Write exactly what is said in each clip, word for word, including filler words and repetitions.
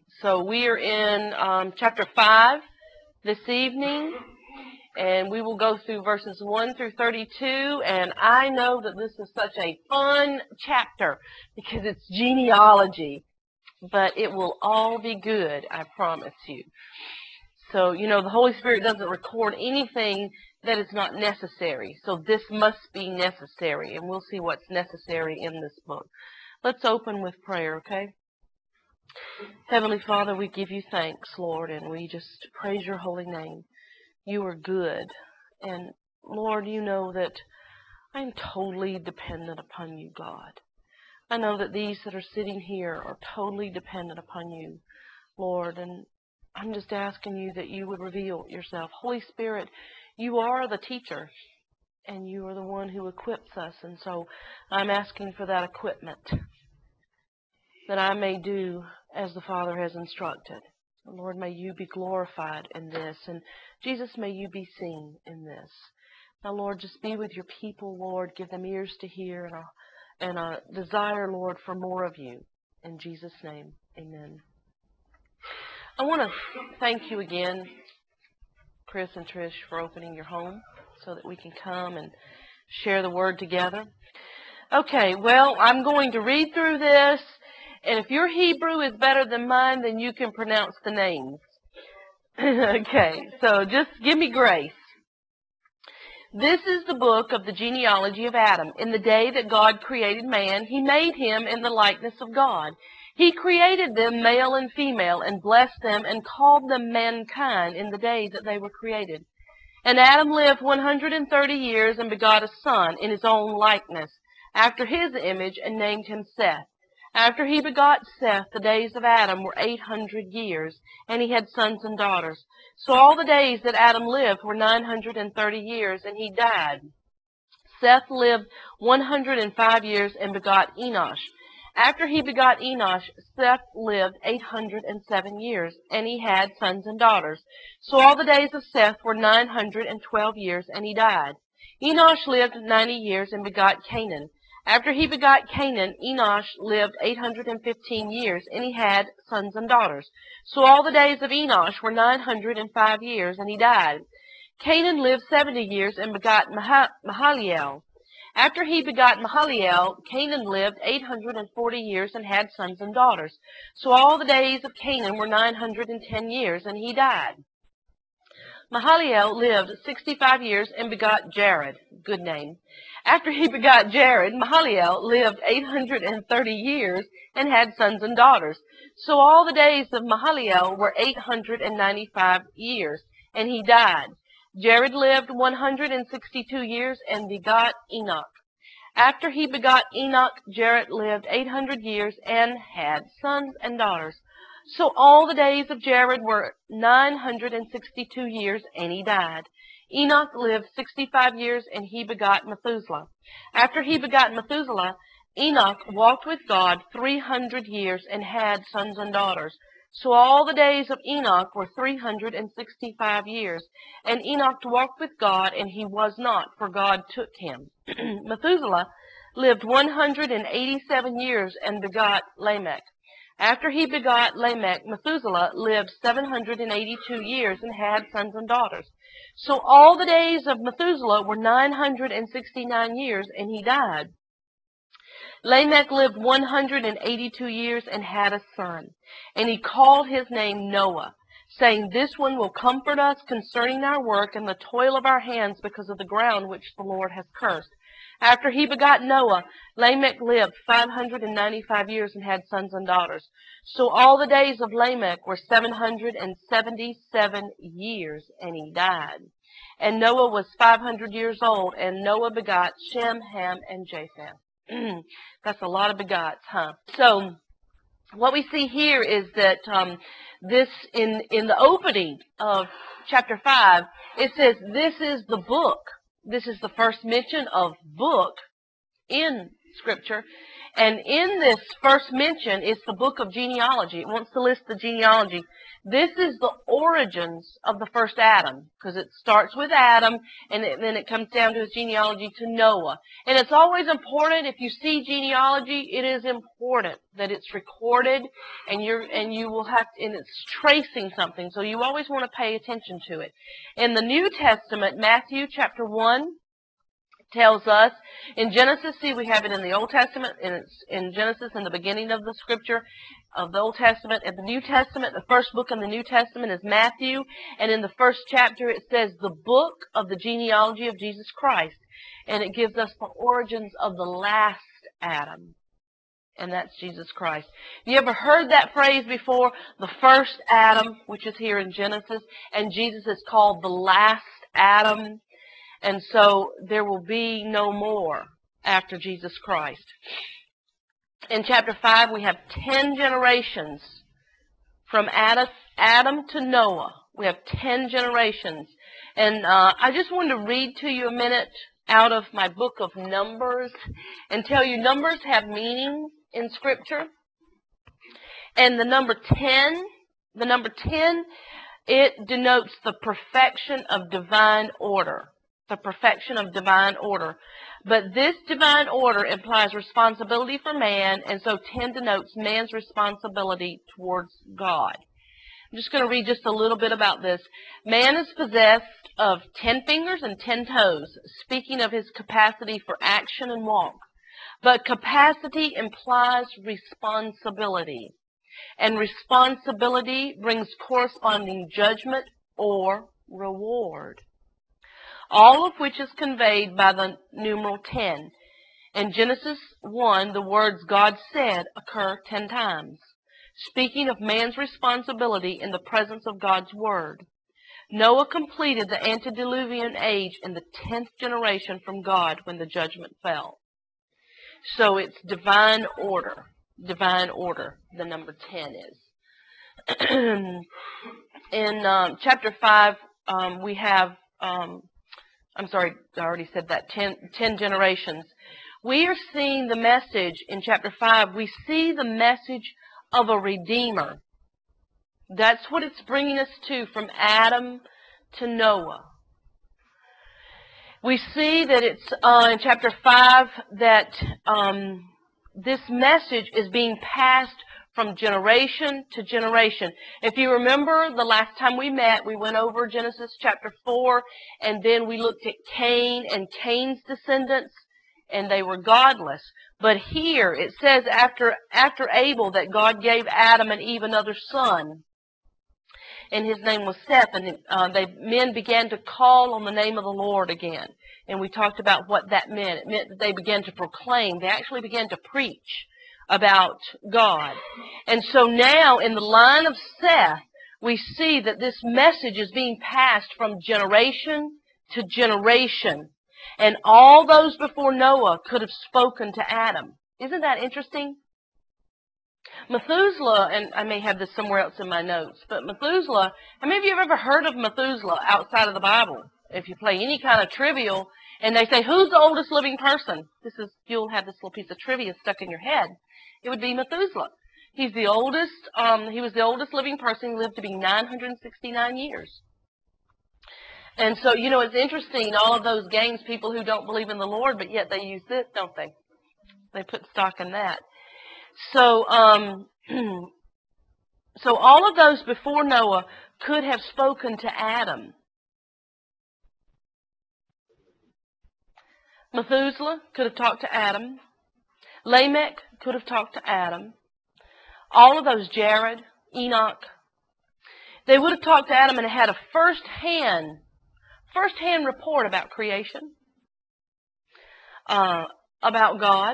So we are in um, chapter five this evening, and we will go through verses one through thirty-two, and I know that this is such a fun chapter because it's genealogy, but it will all be good, I promise you. So, you know, the Holy Spirit doesn't record anything that is not necessary, so this must be necessary, and we'll see what's necessary in this book. Let's open with prayer, okay? Heavenly Father, we give you thanks, Lord, and we just praise your holy name. You are good. And Lord, you know that I'm totally dependent upon you, God. I know that these that are sitting here are totally dependent upon you, Lord, and I'm just asking you that you would reveal yourself. Holy Spirit, you are the teacher, and you are the one who equips us, and so I'm asking for that equipment, that I may do as the Father has instructed. Lord, may you be glorified in this, and Jesus, may you be seen in this. Now, Lord, just be with your people, Lord. Give them ears to hear and a, and a desire, Lord, for more of you. In Jesus' name, amen. I want to thank you again, Chris and Trish, for opening your home so that we can come and share the word together. Okay, well, I'm going to read through this. And if your Hebrew is better than mine, then you can pronounce the names. Okay, so just give me grace. This is the book of the genealogy of Adam. In the day that God created man, he made him in the likeness of God. He created them male and female, and blessed them, and called them mankind in the day that they were created. And Adam lived one hundred thirty years, and begot a son in his own likeness, after his image, and named him Seth. After he begot Seth, the days of Adam were eight hundred years, and he had sons and daughters. So all the days that Adam lived were nine hundred thirty years, and he died. Seth lived one hundred five years, and begot Enosh. After he begot Enosh, Seth lived eight hundred seven years, and he had sons and daughters. So all the days of Seth were nine hundred twelve years, and he died. Enosh lived ninety years, and begot Canaan. After he begot Canaan, Enosh lived eight hundred fifteen years, and he had sons and daughters. So all the days of Enosh were nine hundred five years, and he died. Canaan lived seventy years, and begot Mahaliel. After he begot Mahaliel, Canaan lived eight hundred forty years, and had sons and daughters. So all the days of Canaan were nine hundred ten years, and he died. Mahaliel lived sixty-five years, and begot Jared. Good name. After he begot Jared, Mahaliel lived eight hundred thirty years, and had sons and daughters. So all the days of Mahaliel were eight hundred ninety-five years, and he died. Jared lived one hundred sixty-two years, and begot Enoch. After he begot Enoch, Jared lived eight hundred years, and had sons and daughters. So all the days of Jared were nine hundred sixty-two years, and he died. Enoch lived sixty-five years, and he begot Methuselah. After he begot Methuselah, Enoch walked with God three hundred years, and had sons and daughters. So all the days of Enoch were three hundred sixty-five years. And Enoch walked with God, and he was not, for God took him. Methuselah lived one hundred eighty-seven years, and begot Lamech. After he begot Lamech, Methuselah lived seven hundred eighty-two years, and had sons and daughters. So all the days of Methuselah were nine hundred sixty-nine years, and he died. Lamech lived one hundred eighty-two years, and had a son. And he called his name Noah, saying, This one will comfort us concerning our work and the toil of our hands, because of the ground which the Lord has cursed. After he begot Noah, Lamech lived five hundred ninety-five years, and had sons and daughters. So all the days of Lamech were seven hundred seventy-seven years, and he died. And Noah was five hundred years old, and Noah begot Shem, Ham, and Japheth. That's a lot of begots, huh? So what we see here is that um, this, in, in the opening of chapter five, it says this is the book. This is the first mention of book in Scripture. And in this first mention, it's the book of genealogy. It wants to list the genealogy. This is the origins of the first Adam, because it starts with Adam, and it, then it comes down to his genealogy to Noah. And it's always important, if you see genealogy, it is important that it's recorded, and you're and you will have to, and it's tracing something, so you always want to pay attention to it. In the New Testament, Matthew chapter one tells us, in Genesis, see, we have it in the Old Testament, and it's in Genesis, in the beginning of the scripture of the Old Testament. In the New Testament, the first book in the New Testament is Matthew, and in the first chapter it says the book of the genealogy of Jesus Christ, and it gives us the origins of the last Adam, and that's Jesus Christ. Have you ever heard that phrase before? The first Adam, which is here in Genesis, and Jesus is called the last Adam. And so there will be no more after Jesus Christ. In chapter five, we have ten generations from Adam to Noah. We have ten generations. And uh, I just wanted to read to you a minute out of my book of Numbers and tell you numbers have meaning in Scripture. And the number ten, the number ten, it denotes the perfection of divine order. The perfection of divine order. But this divine order implies responsibility for man, and so ten denotes man's responsibility towards God. I'm just going to read just a little bit about this. Man is possessed of ten fingers and ten toes, speaking of his capacity for action and walk. But capacity implies responsibility, and responsibility brings corresponding judgment or reward, all of which is conveyed by the numeral ten. In Genesis one, the words God said occur ten times, speaking of man's responsibility in the presence of God's word. Noah completed the antediluvian age in the tenth generation from God when the judgment fell. So it's divine order. Divine order, the number ten is. In um, chapter five, um, we have... Um, I'm sorry, I already said that, ten, ten generations. We are seeing the message in chapter five. We see the message of a Redeemer. That's what it's bringing us to, from Adam to Noah. We see that it's uh, in chapter five that um, this message is being passed from generation to generation. If you remember the last time we met, we went over Genesis chapter four, and then we looked at Cain and Cain's descendants, and they were godless. But here it says after, after Abel that God gave Adam and Eve another son, and his name was Seth, and uh, they, men began to call on the name of the Lord again. And we talked about what that meant. It meant that they began to proclaim. They actually began to preach about God. And so now in the line of Seth, we see that this message is being passed from generation to generation. And all those before Noah could have spoken to Adam. Isn't that interesting? Methuselah, and I may have this somewhere else in my notes, but Methuselah, how many of you have ever heard of Methuselah outside of the Bible? If you play any kind of trivial, and they say, who's the oldest living person? This is, you'll have this little piece of trivia stuck in your head. It would be Methuselah. He's the oldest, um, he was the oldest living person. He lived to be nine hundred sixty-nine years. And so, you know, it's interesting, all of those games, people who don't believe in the Lord, but yet they use this, don't they? They put stock in that. So, um, so all of those before Noah could have spoken to Adam. Methuselah could have talked to Adam. Lamech could have talked to Adam. All of those, Jared, Enoch, they would have talked to Adam and had a first-hand, first-hand report about creation, uh, about God.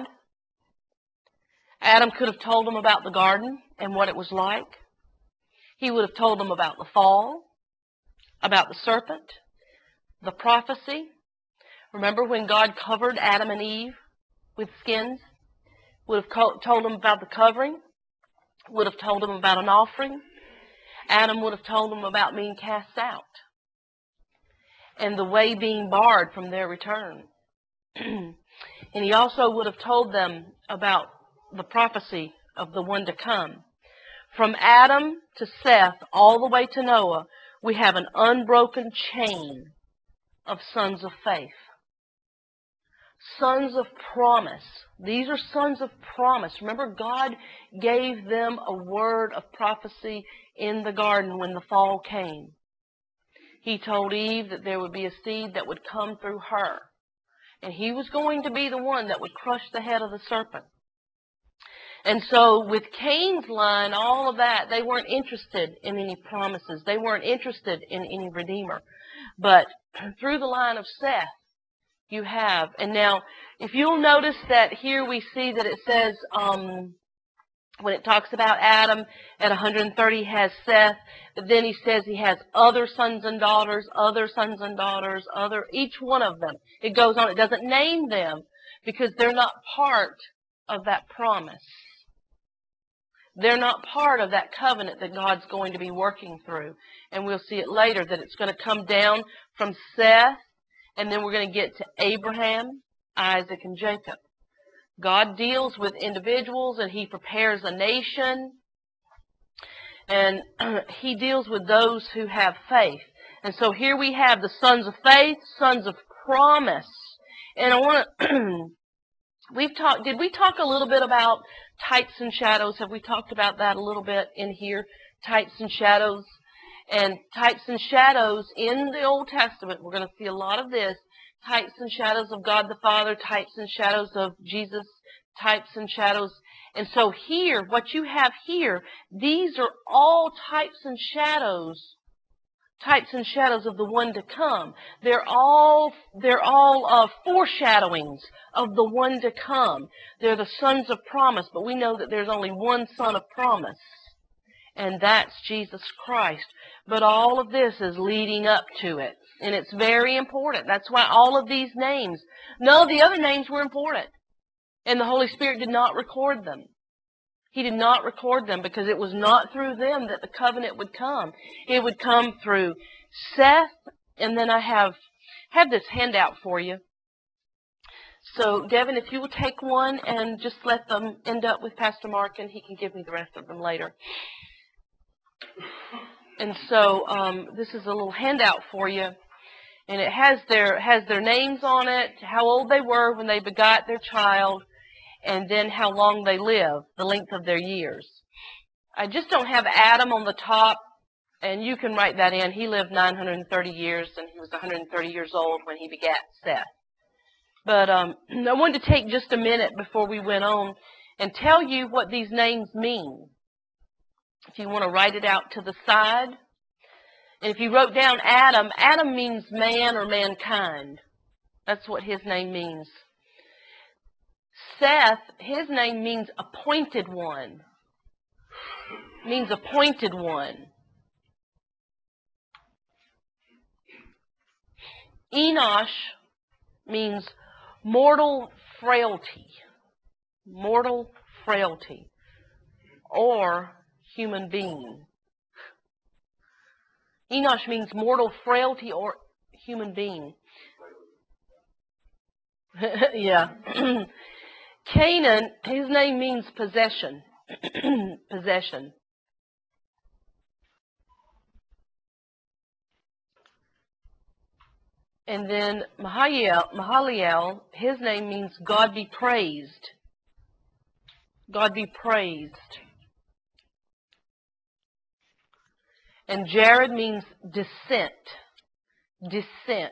Adam could have told them about the garden and what it was like. He would have told them about the fall, about the serpent, the prophecy. Remember when God covered Adam and Eve with skins? Would have told them about the covering. Would have told them about an offering. Adam would have told them about being cast out and the way being barred from their return. And he also would have told them about the prophecy of the one to come. From Adam to Seth, all the way to Noah, we have an unbroken chain of sons of faith. Sons of promise. These are sons of promise. Remember, God gave them a word of prophecy in the garden when the fall came. He told Eve that there would be a seed that would come through her. And he was going to be the one that would crush the head of the serpent. And so with Cain's line, all of that, they weren't interested in any promises. They weren't interested in any redeemer. But through the line of Seth, you have. And now, if you'll notice that here we see that it says, um, when it talks about Adam at one hundred thirty has Seth, but then he says he has other sons and daughters, other sons and daughters, other, each one of them. It goes on. It doesn't name them because they're not part of that promise. They're not part of that covenant that God's going to be working through. And we'll see it later that it's going to come down from Seth, and then we're going to get to Abraham, Isaac, and Jacob. God deals with individuals, and he prepares a nation, and he deals with those who have faith. And so here we have the sons of faith, sons of promise. And I want to... We've talked, did we talk a little bit about types and shadows? Have we talked about that a little bit in here? Types and shadows. And types and shadows in the Old Testament, we're going to see a lot of this. Types and shadows of God the Father, types and shadows of Jesus, types and shadows. And so here, what you have here, these are all types and shadows types and shadows of the one to come. They're all they're all uh, foreshadowings of the one to come. They're the sons of promise, but we know that there's only one son of promise, and that's Jesus Christ. But all of this is leading up to it, and it's very important. That's why all of these names, none of the other names were important, and the Holy Spirit did not record them. He did not record them because it was not through them that the covenant would come. It would come through Seth, and then I have have this handout for you. So, Devin, if you will take one and just let them end up with Pastor Mark, and he can give me the rest of them later. And so, um, this is a little handout for you, and it has their has their names on it, how old they were when they begot their child, and then how long they live, the length of their years. I just don't have Adam on the top, and you can write that in. He lived nine hundred thirty years, and he was one hundred thirty years old when he begat Seth. But um, I wanted to take just a minute before we went on and tell you what these names mean. If you want to write it out to the side. And if you wrote down Adam, Adam means man or mankind. That's what his name means. Seth, his name means appointed one. Means appointed one. Enosh means mortal frailty. Mortal frailty. Or human being. Enosh means mortal frailty or human being. Yeah. Canaan, his name means possession. Possession. And then Mahaliel, Mahaliel, his name means God be praised. God be praised. And Jared means descent. Descent.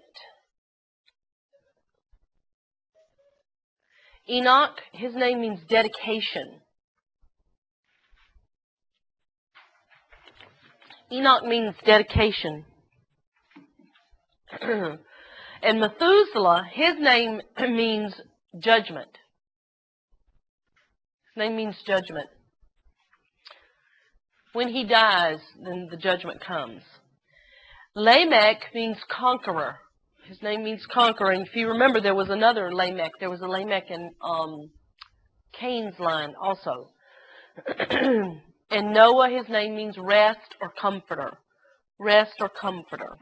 Enoch, his name means dedication. Enoch means dedication. And Methuselah, his name means judgment. His name means judgment. When he dies, then the judgment comes. Lamech means conqueror. His name means conqueror. And if you remember, there was another Lamech. There was a Lamech in um, Cain's line also. And Noah, his name means rest or comforter. Rest or comforter.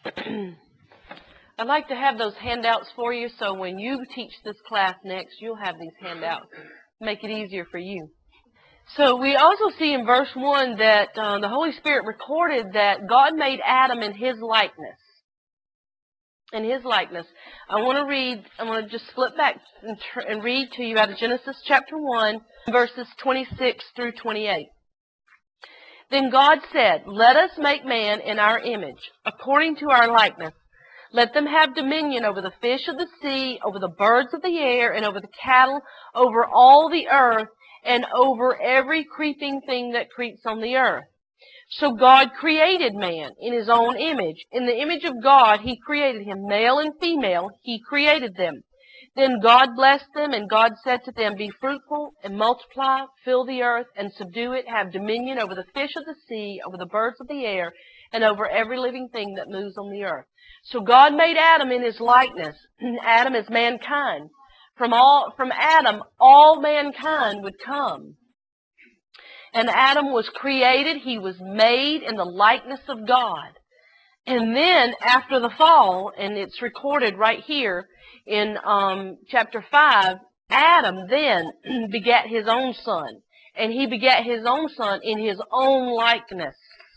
I'd like to have those handouts for you, so when you teach this class next, you'll have these handouts make it easier for you. So we also see in verse one that uh, the Holy Spirit recorded that God made Adam in His likeness. In His likeness. I want to read, I want to just flip back and, tr and read to you out of Genesis chapter one, verses twenty-six through twenty-eight. Then God said, "Let us make man in our image, according to our likeness. Let them have dominion over the fish of the sea, over the birds of the air, and over the cattle, over all the earth, and over every creeping thing that creeps on the earth." So God created man in His own image. In the image of God, He created him. Male and female, He created them. Then God blessed them, and God said to them, "Be fruitful and multiply, fill the earth and subdue it, have dominion over the fish of the sea, over the birds of the air, and over every living thing that moves on the earth." So God made Adam in His likeness. Adam is mankind. From all, from Adam, all mankind would come. And Adam was created, he was made in the likeness of God. And then after the fall, and it's recorded right here in um, chapter five, Adam then begat his own son. And he begat his own son in his own likeness.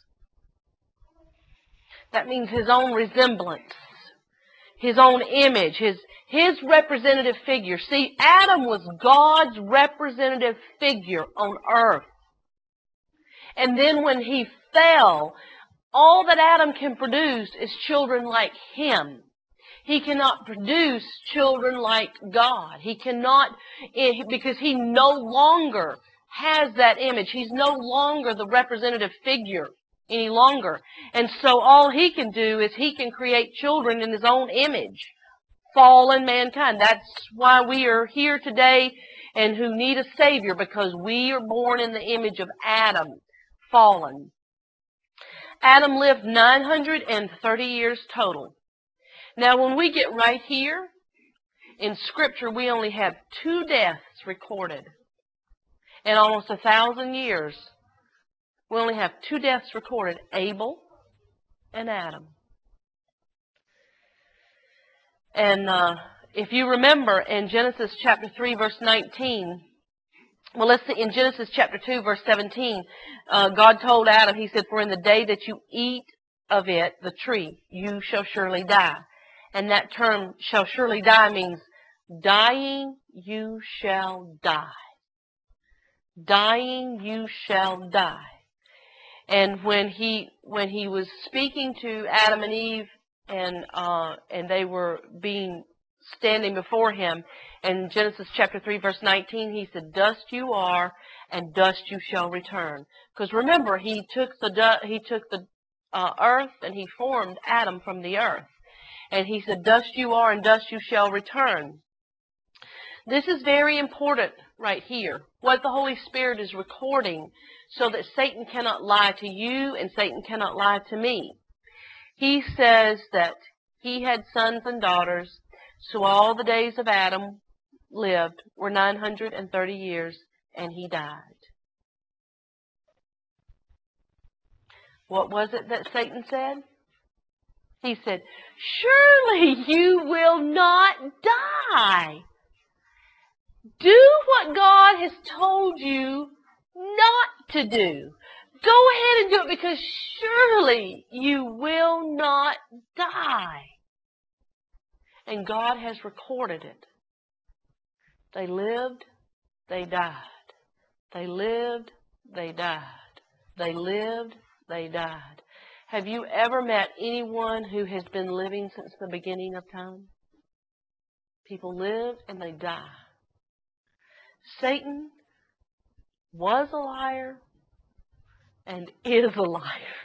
That means his own resemblance, his own image, his, his representative figure. See, Adam was God's representative figure on earth. And then when he fell, all that Adam can produce is children like him. He cannot produce children like God. He cannot, because he no longer has that image. He's no longer the representative figure any longer. And so all he can do is he can create children in his own image. Fallen mankind. That's why we are here today and who need a Savior, because we are born in the image of Adam. Fallen. Adam lived nine hundred thirty years total. Now when we get right here, in Scripture we only have two deaths recorded. In almost a thousand years, we only have two deaths recorded, Abel and Adam. And uh, if you remember in Genesis chapter three, verse nineteen, well, let's see, in Genesis chapter two, verse seventeen, uh, God told Adam, He said, "For in the day that you eat of it, the tree, you shall surely die." And that term, "shall surely die," means dying, you shall die. Dying, you shall die. And when he when he was speaking to Adam and Eve, and uh, and they were being standing before him, in Genesis chapter three, verse nineteen, he said, "Dust you are, and dust you shall return." Because remember, he took the he took the uh, earth, and he formed Adam from the earth, and he said, "Dust you are, and dust you shall return." This is very important right here, what the Holy Spirit is recording, so that Satan cannot lie to you and Satan cannot lie to me. He says that he had sons and daughters, so all the days of Adam lived were nine hundred thirty years, and he died. What was it that Satan said? He said, "Surely you will not die. Do what God has told you not to do. Go ahead and do it, because surely you will not die." And God has recorded it. They lived, they died. They lived, they died. They lived, they died. Have you ever met anyone who has been living since the beginning of time? People live and they die. Satan was a liar and is a liar.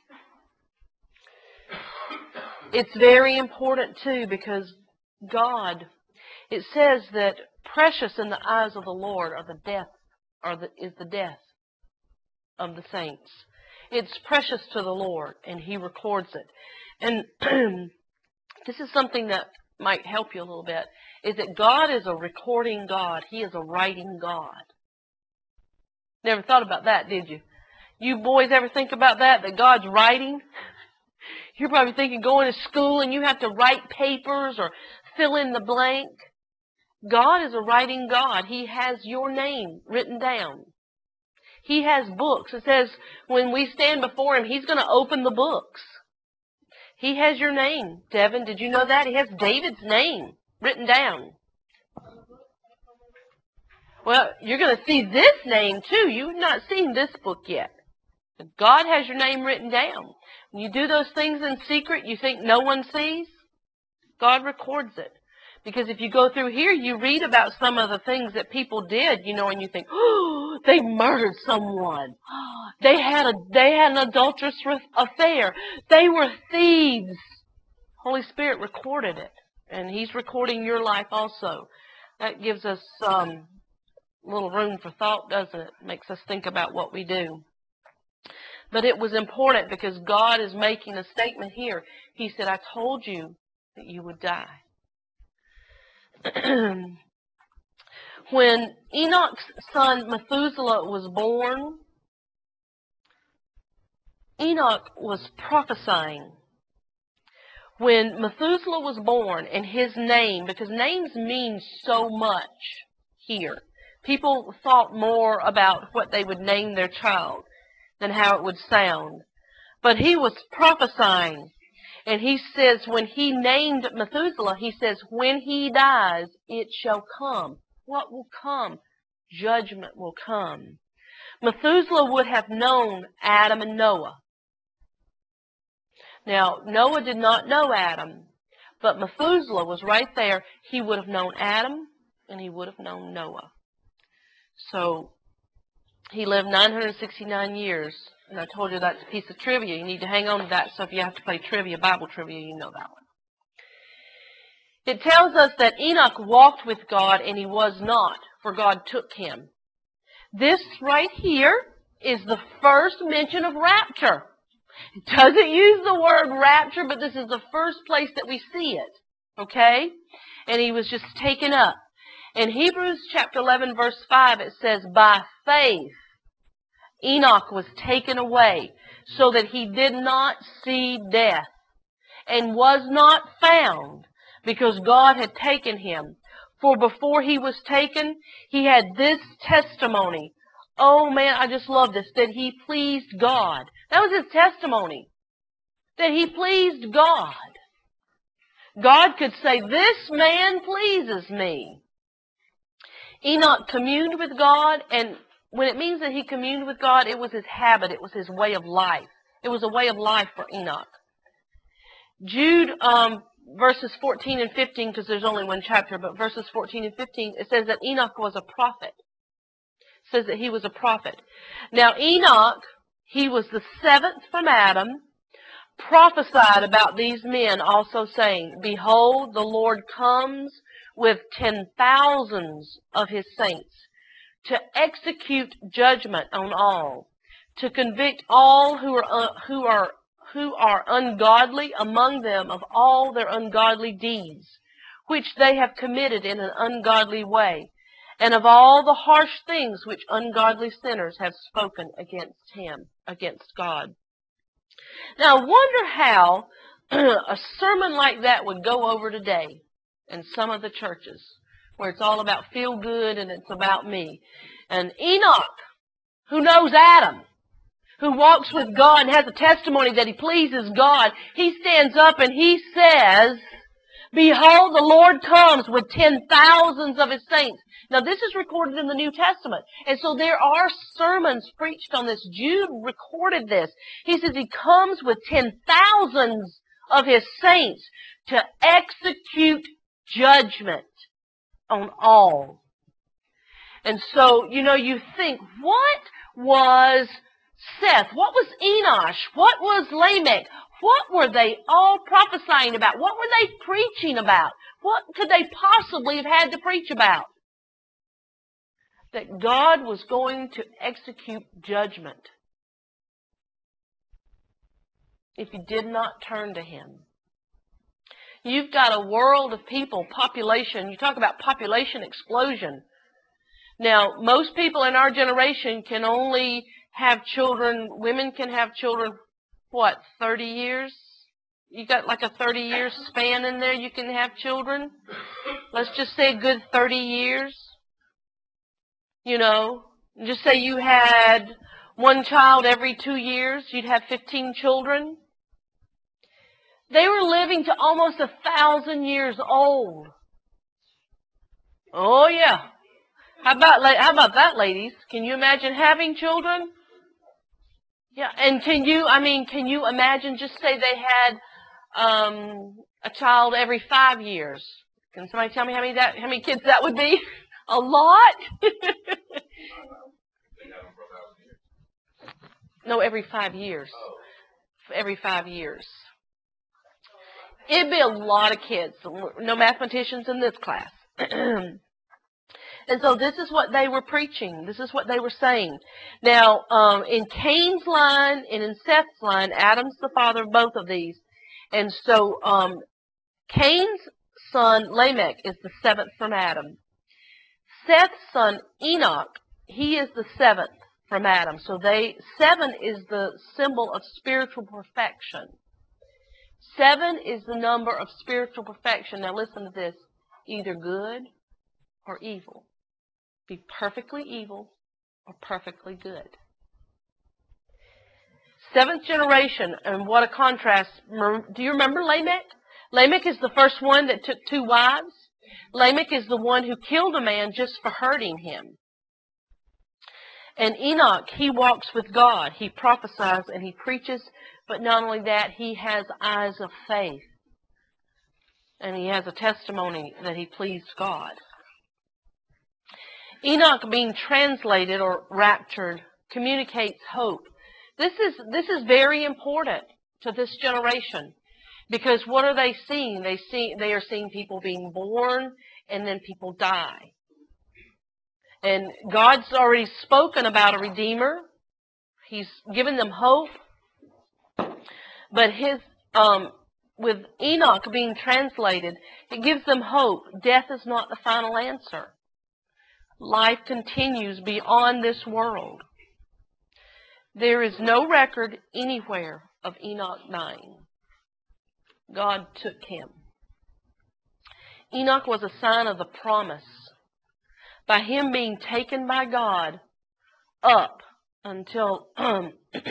It's very important too, because God, it says that precious in the eyes of the Lord are the death, or the, is the death of the saints. It's precious to the Lord, and He records it. And this is something that might help you a little bit, is that God is a recording God. He is a writing God. Never thought about that, did you? You boys ever think about that, that God's writing? You're probably thinking going to school and you have to write papers or fill in the blank. God is a writing God. He has your name written down. He has books. It says when we stand before Him, He's going to open the books. He has your name, Devin. Did you know that? He has David's name written down. Well, you're going to see this name too. You've not seen this book yet. God has your name written down. When you do those things in secret you think no one sees, God records it. Because if you go through here, you read about some of the things that people did, you know, and you think, oh, they murdered someone. They had a they had an adulterous affair. They were thieves. Holy Spirit recorded it, and He's recording your life also. That gives us um, a little room for thought, doesn't it? Makes us think about what we do. But it was important because God is making a statement here. He said, I told you that you would die. When Enoch's son Methuselah was born, Enoch was prophesying. When Methuselah was born, and his name, because names mean so much here, people thought more about what they would name their child than how it would sound. But he was prophesying. And he says, when he named Methuselah, he says, when he dies, it shall come. What will come? Judgment will come. Methuselah would have known Adam and Noah. Now, Noah did not know Adam, but Methuselah was right there. He would have known Adam, and he would have known Noah. So, he lived nine hundred sixty-nine years. And I told you that's a piece of trivia. You need to hang on to that. So if you have to play trivia, Bible trivia, you know that one. It tells us that Enoch walked with God and he was not, for God took him. This right here is the first mention of rapture. It doesn't use the word rapture, but this is the first place that we see it. Okay? And he was just taken up. In Hebrews chapter eleven, verse five, it says, by faith, Enoch was taken away so that he did not see death and was not found because God had taken him. For before he was taken, he had this testimony. Oh man, I just love this, that he pleased God. That was his testimony, that he pleased God. God could say, this man pleases me. Enoch communed with God, and when it means that he communed with God, it was his habit. It was his way of life. It was a way of life for Enoch. Jude, um, verses fourteen and fifteen, because there's only one chapter, but verses fourteen and fifteen, it says that Enoch was a prophet. It says that he was a prophet. Now, Enoch, he was the seventh from Adam, prophesied about these men, also saying, behold, the Lord comes with ten thousands of his saints, to execute judgment on all, to convict all who are uh, who are who are ungodly among them of all their ungodly deeds, which they have committed in an ungodly way, and of all the harsh things which ungodly sinners have spoken against him, against God. Now, I wonder how a sermon like that would go over today in some of the churches, where it's all about feel good and it's about me. And Enoch, who knows Adam, who walks with God and has a testimony that he pleases God, he stands up and he says, behold, the Lord comes with ten thousands of his saints. Now, this is recorded in the New Testament. And so there are sermons preached on this. Jude recorded this. He says he comes with ten thousands of his saints to execute judgment on all. And so, you know, you think, what was Seth? What was Enosh? What was Lamech? What were they all prophesying about? What were they preaching about? What could they possibly have had to preach about? That God was going to execute judgment if you did not turn to Him. You've got a world of people, population. You talk about population explosion. Now, most people in our generation can only have children. Women can have children, what, thirty years? you got like a thirty year span in there you can have children. Let's just say a good thirty years. You know, just say you had one child every two years, you'd have fifteen children. They were living to almost a thousand years old. Oh yeah. How about how about that, ladies? Can you imagine having children? Yeah, and can you? I mean, can you imagine? Just say they had um, a child every five years. Can somebody tell me how many that how many kids that would be? A lot. No, every five years. Every five years. It'd be a lot of kids. No mathematicians in this class. And so this is what they were preaching. This is what they were saying. Now, um, in Cain's line and in Seth's line, Adam's the father of both of these. And so um, Cain's son, Lamech, is the seventh from Adam. Seth's son, Enoch, he is the seventh from Adam. So they seven is the symbol of spiritual perfection. Seven is the number of spiritual perfection. Now listen to this. Either good or evil. Be perfectly evil or perfectly good. Seventh generation, and what a contrast. Do you remember Lamech? Lamech is the first one that took two wives. Lamech is the one who killed a man just for hurting him. And Enoch, he walks with God. He prophesies and he preaches, but not only that, he has eyes of faith. And he has a testimony that he pleased God. Enoch being translated or raptured communicates hope. This is this is very important to this generation, because what are they seeing? They see they are seeing people being born and then people die. And God's already spoken about a redeemer. He's given them hope. But his um, with Enoch being translated, it gives them hope. Death is not the final answer. Life continues beyond this world. There is no record anywhere of Enoch dying. God took him. Enoch was a sign of the promise. By him being taken by God up until, um,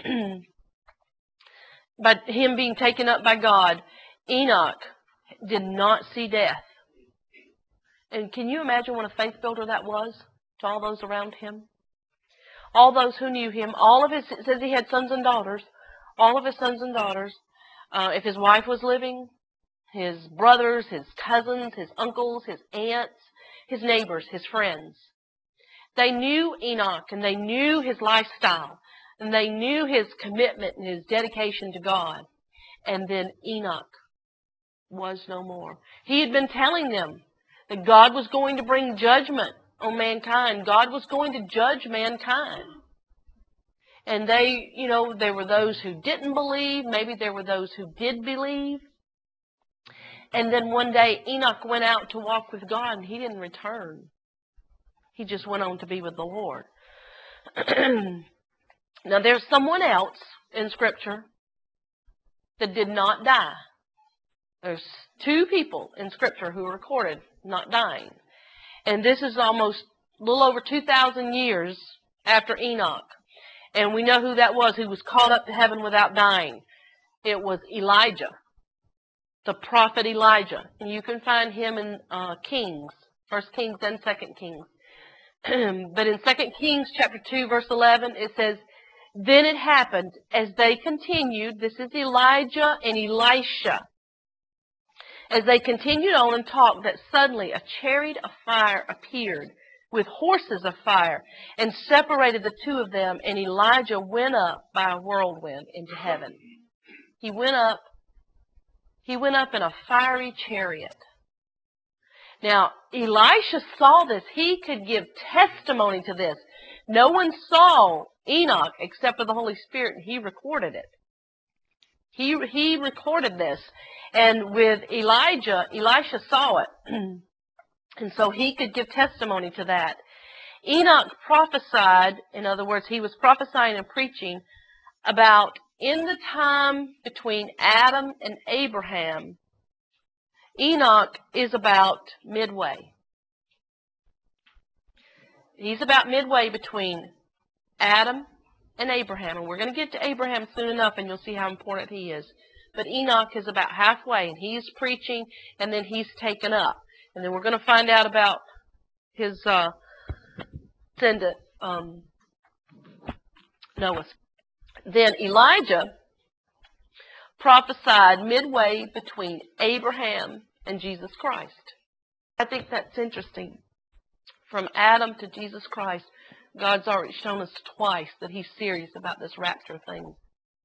by him being taken up by God, Enoch did not see death. And can you imagine what a faith builder that was to all those around him? All those who knew him, all of his, it says he had sons and daughters, all of his sons and daughters, uh, if his wife was living, his brothers, his cousins, his uncles, his aunts, his neighbors, his friends. They knew Enoch and they knew his lifestyle and they knew his commitment and his dedication to God. And then Enoch was no more. He had been telling them that God was going to bring judgment on mankind. God was going to judge mankind. And they, you know, there were those who didn't believe. Maybe there were those who did believe. And then one day Enoch went out to walk with God and he didn't return. He just went on to be with the Lord. Now there's someone else in Scripture that did not die. There's two people in Scripture who are recorded not dying. And this is almost a little over two thousand years after Enoch. And we know who that was, who was caught up to heaven without dying. It was Elijah, the prophet Elijah. And you can find him in uh, Kings, First Kings and Second Kings. But in Second Kings chapter two, verse eleven, it says, "Then it happened as they continued," this is Elijah and Elisha, "as they continued on and talked, that suddenly a chariot of fire appeared with horses of fire and separated the two of them, and Elijah went up by a whirlwind into heaven." He went up, he went up in a fiery chariot. Now, Elisha saw this. He could give testimony to this. No one saw Enoch except for the Holy Spirit, and he recorded it. He, he recorded this. And with Elijah, Elisha saw it. And so he could give testimony to that. Enoch prophesied, in other words, he was prophesying and preaching about in the time between Adam and Abraham, Enoch is about midway. He's about midway between Adam and Abraham. And we're going to get to Abraham soon enough, and you'll see how important he is. But Enoch is about halfway, and he's preaching, and then he's taken up. And then we're going to find out about his uh, descendant, um, Noah. Then Elijah prophesied midway between Abraham and Jesus Christ. I think that's interesting. From Adam to Jesus Christ, God's already shown us twice that he's serious about this rapture thing.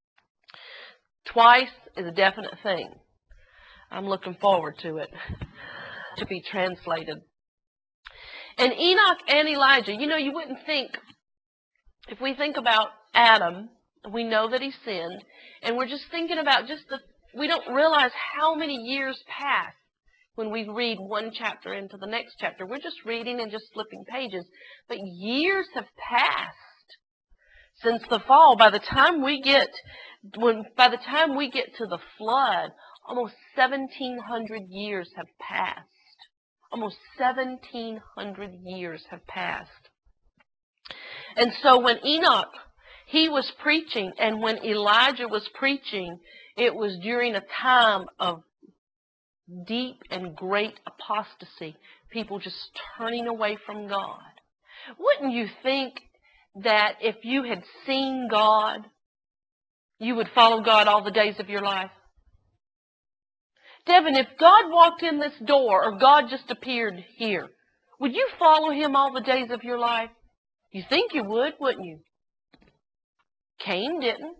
Twice is a definite thing. I'm looking forward to it to be translated. And Enoch and Elijah, you know, you wouldn't think, if we think about Adam, we know that he sinned, and we're just thinking about just the, we don't realize how many years pass when we read one chapter into the next chapter. We're just reading and just flipping pages. But years have passed since the fall. By the time we get, when, by the time we get to the flood, almost seventeen hundred years have passed. Almost seventeen hundred years have passed. And so when Enoch, he was preaching, and when Elijah was preaching, it was during a time of deep and great apostasy. People just turning away from God. Wouldn't you think that if you had seen God, you would follow God all the days of your life? Devin, if God walked in this door, or God just appeared here, would you follow him all the days of your life? You think you would, wouldn't you? Cain didn't.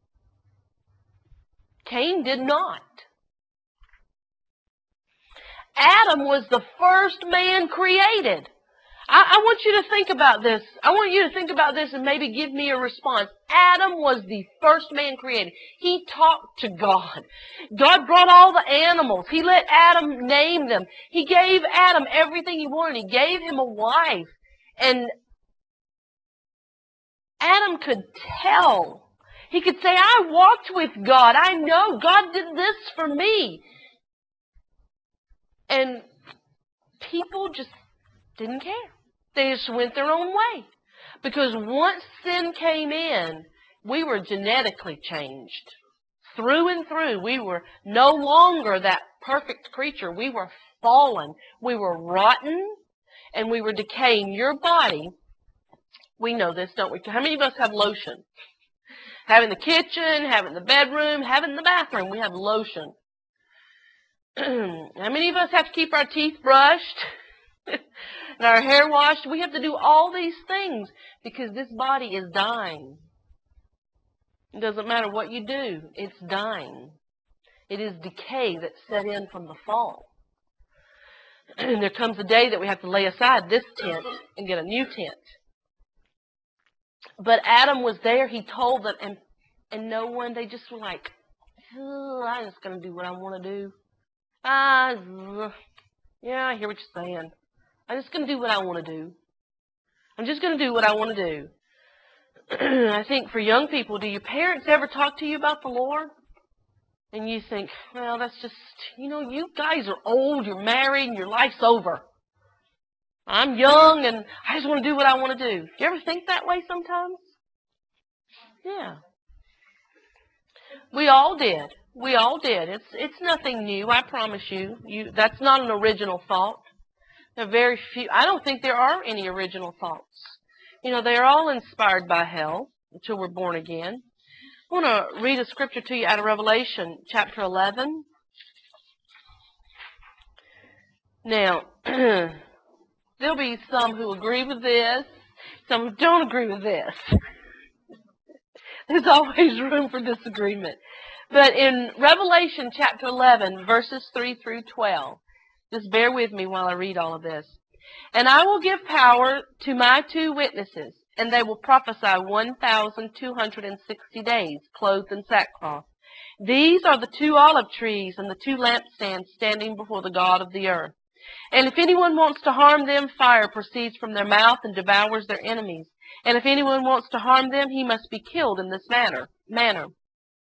Cain did not. Adam was the first man created. I, I want you to think about this. I want you to think about this and maybe give me a response. Adam was the first man created. He talked to God. God brought all the animals. He let Adam name them. He gave Adam everything he wanted. He gave him a wife. And Adam could tell. He could say, I walked with God. I know God did this for me. And people just didn't care. They just went their own way. Because once sin came in, we were genetically changed. Through and through, we were no longer that perfect creature. We were fallen. We were rotten, and we were decaying. Your body, we know this, don't we? How many of us have lotion? Have in the kitchen, have in the bedroom, have in the bathroom. We have lotion. How many of us have to keep our teeth brushed and our hair washed? We have to do all these things because this body is dying. It doesn't matter what you do. It's dying. It is decay that set in from the fall. And there comes a day that we have to lay aside this tent and get a new tent. But Adam was there. He told them, and, and no one, they just were like, oh, I'm just going to do what I want to do. Ah, yeah, I hear what you're saying. I'm just going to do what I want to do. I'm just going to do what I want to do. I think for young people, do your parents ever talk to you about the Lord? And you think, well, that's just, you know, you guys are old, you're married, and your life's over. I'm young, and I just want to do what I want to do. Do you ever think that way sometimes? Yeah. We all did. We all did. It's it's nothing new, I promise you. You that's not an original thought. There are very few. I don't think there are any original thoughts. You know, they're all inspired by hell until we're born again. I want to read a scripture to you out of Revelation chapter eleven. Now, there'll be some who agree with this, some who don't agree with this. There's always room for disagreement. But in Revelation chapter eleven, verses three through twelve, just bear with me while I read all of this. And I will give power to my two witnesses, and they will prophesy one thousand two hundred sixty days, clothed in sackcloth. These are the two olive trees and the two lampstands standing before the God of the earth. And if anyone wants to harm them, fire proceeds from their mouth and devours their enemies. And if anyone wants to harm them, he must be killed in this manner. manner.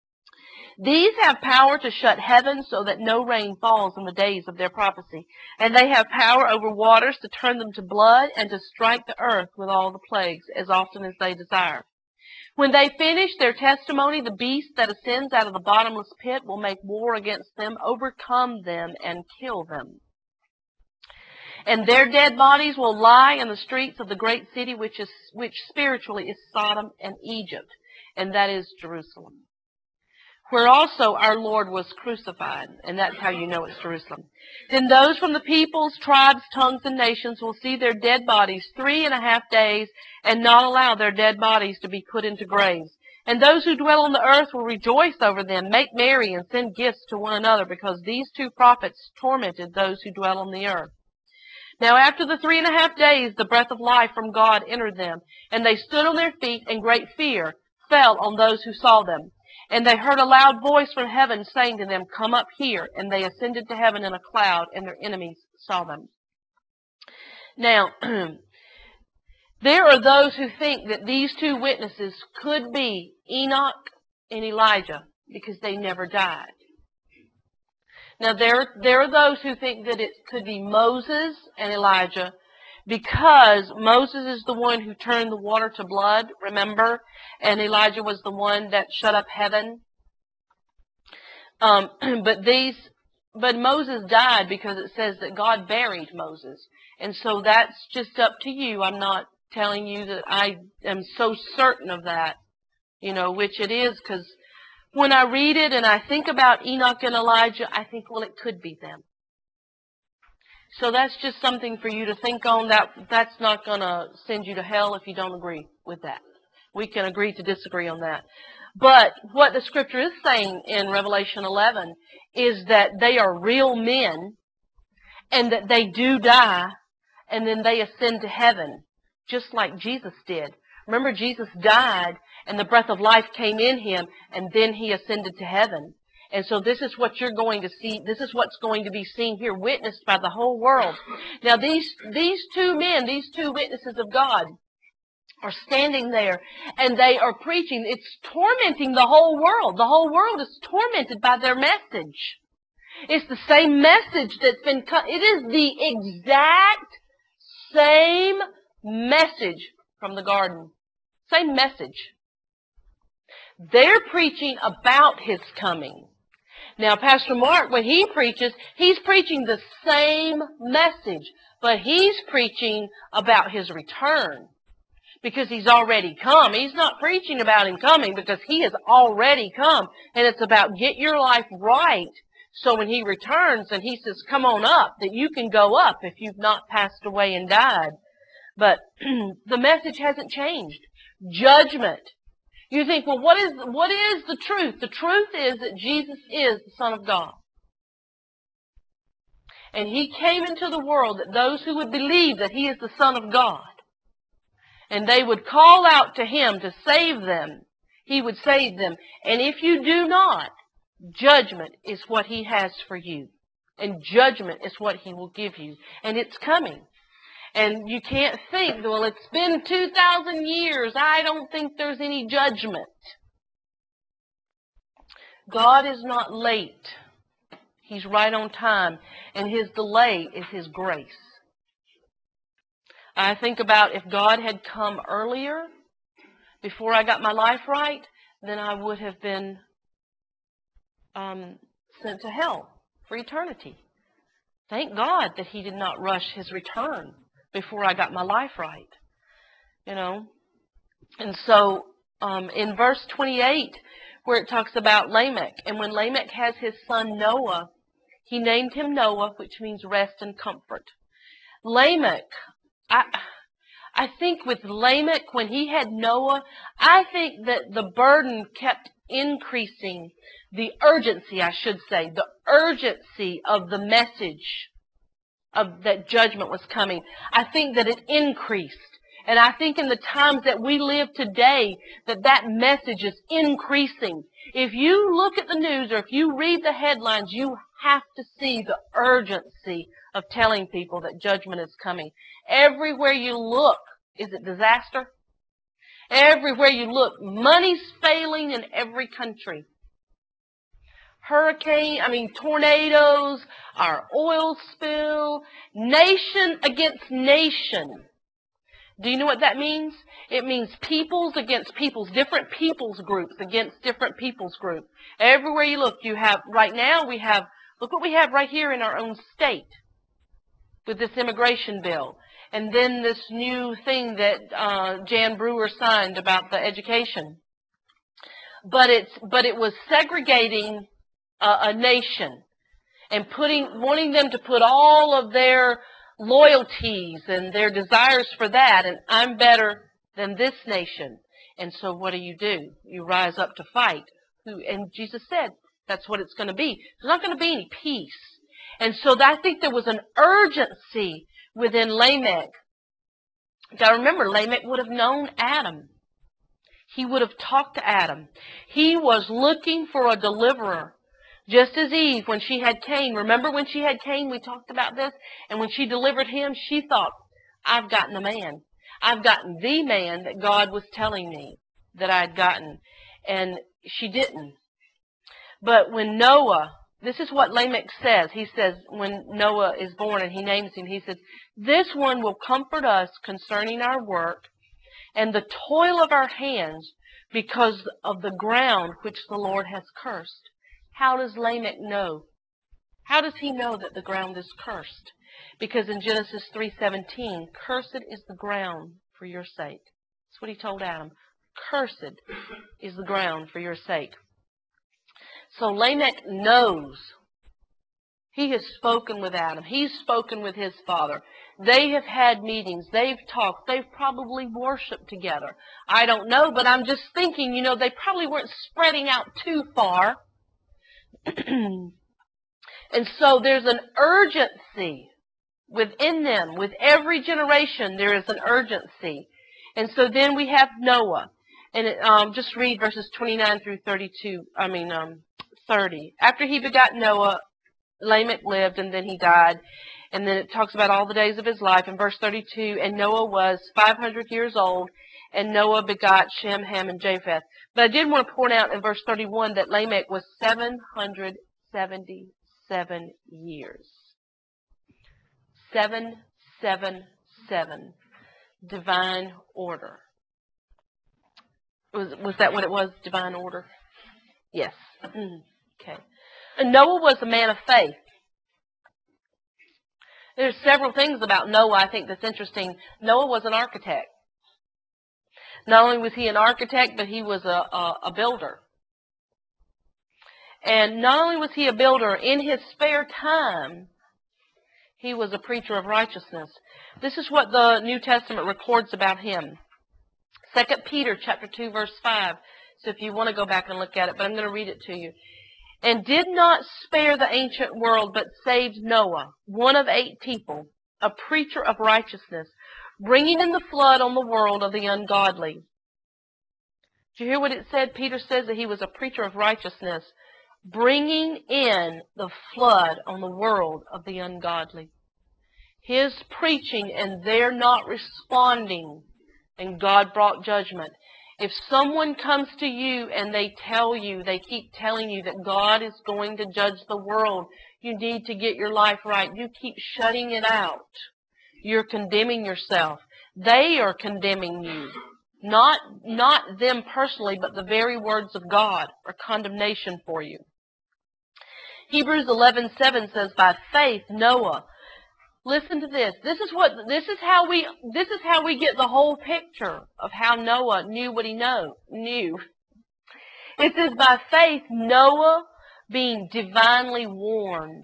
These have power to shut heaven so that no rain falls in the days of their prophecy. And they have power over waters to turn them to blood and to strike the earth with all the plagues as often as they desire. When they finish their testimony, the beast that ascends out of the bottomless pit will make war against them, overcome them, and kill them. And their dead bodies will lie in the streets of the great city, which is which spiritually is Sodom and Egypt, and that is Jerusalem, where also our Lord was crucified, and that's how you know it's Jerusalem. Then those from the peoples, tribes, tongues, and nations will see their dead bodies three and a half days, and not allow their dead bodies to be put into graves. And those who dwell on the earth will rejoice over them, make merry, and send gifts to one another, because these two prophets tormented those who dwell on the earth. Now after the three and a half days, the breath of life from God entered them, and they stood on their feet, and great fear fell on those who saw them. And they heard a loud voice from heaven saying to them, "Come up here." And they ascended to heaven in a cloud, and their enemies saw them. Now, there are those who think that these two witnesses could be Enoch and Elijah because they never died. Now, there, there are those who think that it could be Moses and Elijah because Moses is the one who turned the water to blood, remember? And Elijah was the one that shut up heaven. Um, but these, but Moses died because it says that God buried Moses. And so that's just up to you. I'm not telling you that I am so certain of that, you know, which it is, because when I read it and I think about Enoch and Elijah, I think, well, it could be them. So that's just something for you to think on. That that's not going to send you to hell if you don't agree with that. We can agree to disagree on that. But what the scripture is saying in Revelation eleven is that they are real men and that they do die and then they ascend to heaven, just like Jesus did. Remember, Jesus died and the breath of life came in him, and then he ascended to heaven. And so this is what you're going to see. This is what's going to be seen here, witnessed by the whole world. Now, these, these two men, these two witnesses of God, are standing there, and they are preaching. It's tormenting the whole world. The whole world is tormented by their message. It's the same message that's been cut. It is the exact same message from the garden. Same message. They're preaching about his coming. Now, Pastor Mark, when he preaches, he's preaching the same message, but he's preaching about his return because he's already come. He's not preaching about him coming because he has already come, and it's about get your life right so when he returns and he says, come on up, that you can go up if you've not passed away and died. But the message hasn't changed. Judgment. You think, well, what is, what is the truth? The truth is that Jesus is the Son of God. And he came into the world that those who would believe that he is the Son of God, and they would call out to him to save them, he would save them. And if you do not, judgment is what he has for you. And judgment is what he will give you. And it's coming. And you can't think, well, it's been two thousand years. I don't think there's any judgment. God is not late. He's right on time. And his delay is his grace. I think about if God had come earlier, before I got my life right, then I would have been um, sent to hell for eternity. Thank God that he did not rush his return before I got my life right. You know. And so um, in verse twenty-eight, where it talks about Lamech, and when Lamech has his son Noah, he named him Noah, which means rest and comfort. Lamech, I, I think with Lamech, when he had Noah, I think that the burden kept increasing. The urgency, I should say, the urgency of the message of that judgment was coming. I think that it increased. And I think in the times that we live today, that that message is increasing. If you look at the news or if you read the headlines, you have to see the urgency of telling people that judgment is coming. Everywhere you look, is it disaster? Everywhere you look, money's failing in every country. hurricane, I mean tornadoes, our oil spill, nation against nation. Do you know what that means? It means peoples against peoples, different peoples groups against different peoples groups. Everywhere you look, you have, right now we have, look what we have right here in our own state with this immigration bill. And then this new thing that uh, Jan Brewer signed about the education. But it's but it was segregating uh, a nation and putting wanting them to put all of their loyalties and their desires for that, and I'm better than this nation. And so what do you do? You rise up to fight. Who and Jesus said that's what it's going to be. There's not going to be any peace. And so I think there was an urgency within Lamech. Now remember, Lamech would have known Adam. He would have talked to Adam. He was looking for a deliverer. Just as Eve, when she had Cain, remember when she had Cain, we talked about this? And when she delivered him, she thought, I've gotten a man. I've gotten the man that God was telling me that I'd gotten. And she didn't. But when Noah, this is what Lamech says. He says, when Noah is born and he names him, he says, this one will comfort us concerning our work and the toil of our hands because of the ground which the Lord has cursed. How does Lamech know? How does he know that the ground is cursed? Because in Genesis three seventeen, cursed is the ground for your sake. That's what he told Adam. Cursed is the ground for your sake. So Lamech knows. He has spoken with Adam. He's spoken with his father. They have had meetings. They've talked. They've probably worshiped together. I don't know, but I'm just thinking, you know, they probably weren't spreading out too far. And so there's an urgency within them. With every generation, there is an urgency. And so then we have Noah. And it, um, just read verses twenty-nine through thirty-two. I mean, um, thirty. After he begot Noah, Lamech lived, and then he died. And then it talks about all the days of his life. In verse thirty-two, and Noah was five hundred years old, and Noah begot Shem, Ham, and Japheth. But I did want to point out in verse thirty-one that Lamech was seven hundred seventy-seven years. Seven, seven, seven. Divine order. Was, was that what it was, divine order? Yes. Mm, okay. And Noah was a man of faith. There's several things about Noah I think that's interesting. Noah was an architect. Not only was he an architect, but he was a, a, a builder. And not only was he a builder, in his spare time, he was a preacher of righteousness. This is what the New Testament records about him. Second Peter chapter two, verse five. So if you want to go back and look at it, but I'm going to read it to you. And did not spare the ancient world, but saved Noah, one of eight people, a preacher of righteousness, bringing in the flood on the world of the ungodly. Did you hear what it said? Peter says that he was a preacher of righteousness, bringing in the flood on the world of the ungodly. His preaching, and they're not responding, and God brought judgment. If someone comes to you and they tell you, they keep telling you that God is going to judge the world, you need to get your life right, you keep shutting it out. You're condemning yourself. They are condemning you. Not, not them personally, but the very words of God are condemnation for you. Hebrews eleven seven says, by faith Noah. Listen to this. This is what this is how we this is how we get the whole picture of how Noah knew what he know, knew. It says by faith Noah, being divinely warned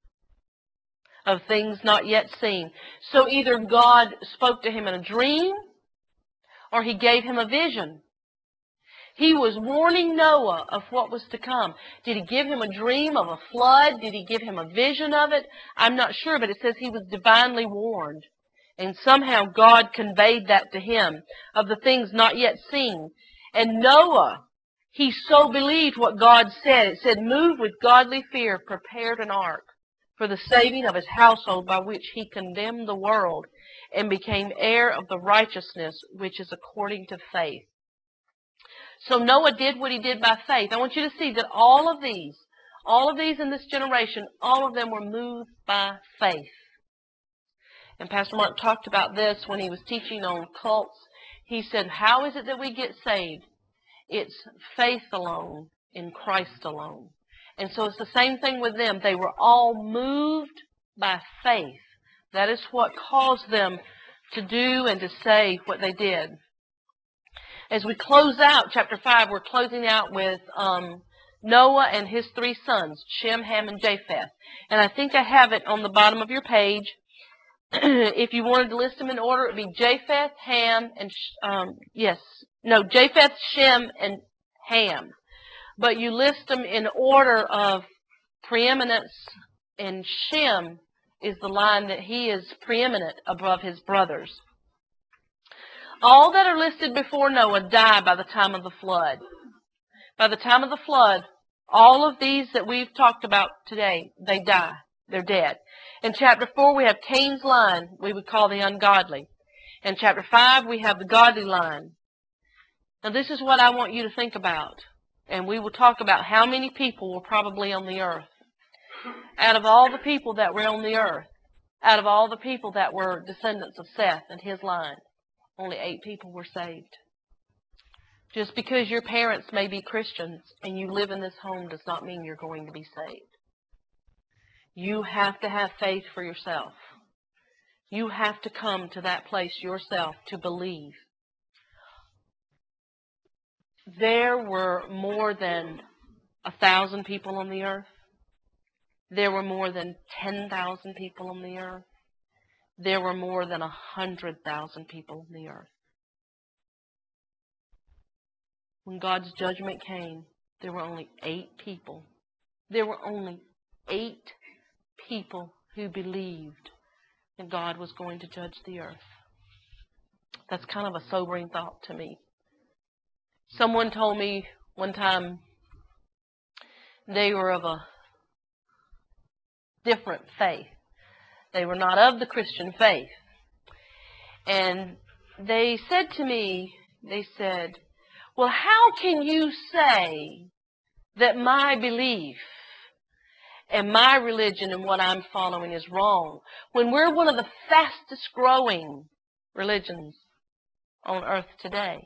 of things not yet seen. So either God spoke to him in a dream or he gave him a vision. He was warning Noah of what was to come. Did he give him a dream of a flood? Did he give him a vision of it? I'm not sure, but it says he was divinely warned. And somehow God conveyed that to him of the things not yet seen. And Noah, he so believed what God said. It said, moved with godly fear, prepared an ark for the saving of his household, by which he condemned the world and became heir of the righteousness which is according to faith. So Noah did what he did by faith. I want you to see that all of these, All of these in this generation, all of them were moved by faith. And Pastor Mark talked about this when he was teaching on cults. He said, how is it that we get saved? It's faith alone in Christ alone. And so it's the same thing with them. They were all moved by faith. That is what caused them to do and to say what they did. As we close out chapter five, we're closing out with um, Noah and his three sons, Shem, Ham, and Japheth. And I think I have it on the bottom of your page. If you wanted to list them in order, it would be Japheth, Ham, and, um, yes, no, Japheth, Shem, and Ham. But you list them in order of preeminence, and Shem is the line that he is preeminent above his brothers. All that are listed before Noah die by the time of the flood. By the time of the flood, all of these that we've talked about today, they die. They're dead. In chapter four, we have Cain's line, we would call the ungodly. In chapter five, we have the godly line. Now, this is what I want you to think about. And we will talk about how many people were probably on the earth. Out of all the people that were on the earth, out of all the people that were descendants of Seth and his line, only eight people were saved. Just because your parents may be Christians and you live in this home does not mean you're going to be saved. You have to have faith for yourself. You have to come to that place yourself to believe. There were more than a thousand people on the earth. There were more than ten thousand people on the earth. There were more than a hundred thousand people on the earth. When God's judgment came, there were only eight people. There were only eight people who believed that God was going to judge the earth. That's kind of a sobering thought to me. Someone told me one time they were of a different faith. They were not of the Christian faith. And they said to me, they said, well, how can you say that my belief and my religion and what I'm following is wrong when we're one of the fastest growing religions on earth today?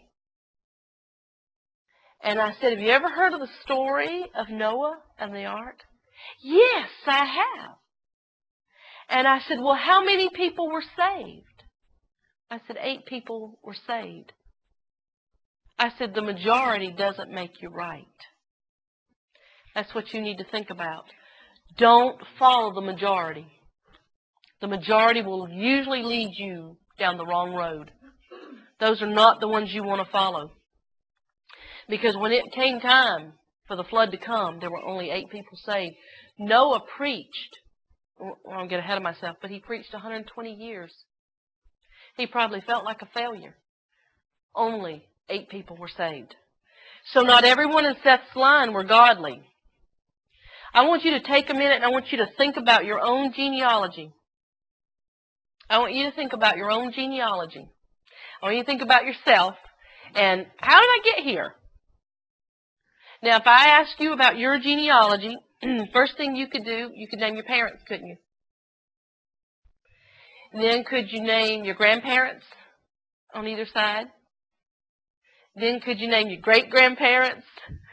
And I said, have you ever heard of the story of Noah and the ark? Yes, I have. And I said, well, how many people were saved? I said, eight people were saved. I said, the majority doesn't make you right. That's what you need to think about. Don't follow the majority. The majority will usually lead you down the wrong road. Those are not the ones you want to follow. Because when it came time for the flood to come, there were only eight people saved. Noah preached, well, I don't get ahead of myself, but he preached one hundred twenty years. He probably felt like a failure. Only eight people were saved. So not everyone in Seth's line were godly. I want you to take a minute and I want you to think about your own genealogy. I want you to think about your own genealogy. I want you to think about yourself and how did I get here? Now, if I ask you about your genealogy, first thing you could do, you could name your parents, couldn't you? Then could you name your grandparents on either side? Then could you name your great-grandparents?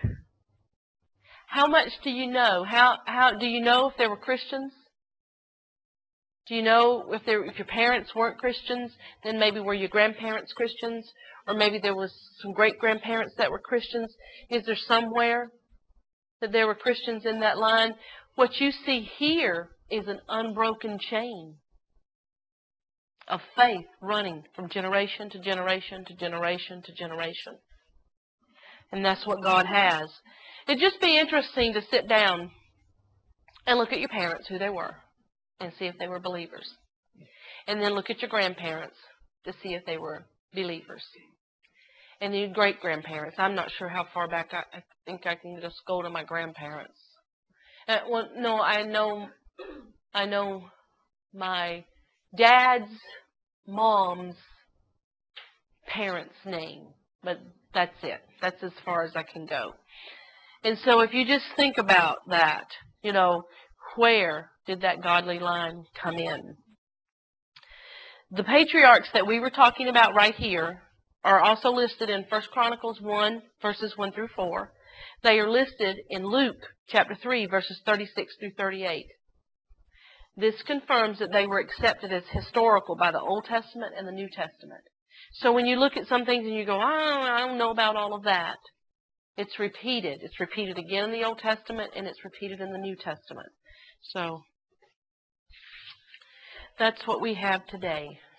How much do you know? How how do you know if they were Christians? Do you know if they if your parents weren't Christians, then maybe were your grandparents Christians? Or maybe there was some great-grandparents that were Christians? Is there somewhere that there were Christians in that line? What you see here is an unbroken chain of faith running from generation to generation to generation to generation. And that's what God has. It'd just be interesting to sit down and look at your parents, who they were, and see if they were believers. And then look at your grandparents to see if they were believers. And your great-grandparents. I'm not sure how far back. I, I think I can just go to my grandparents. Uh, well, no, I know, I know my dad's mom's parents' name, but that's it. That's as far as I can go. And so if you just think about that, you know, where did that godly line come in? The patriarchs that we were talking about right here are also listed in First Chronicles one, verses one through four. They are listed in Luke chapter three, verses thirty-six through thirty-eight. This confirms that they were accepted as historical by the Old Testament and the New Testament. So when you look at some things and you go, oh, I don't know about all of that, it's repeated. It's repeated again in the Old Testament, and it's repeated in the New Testament. So that's what we have today.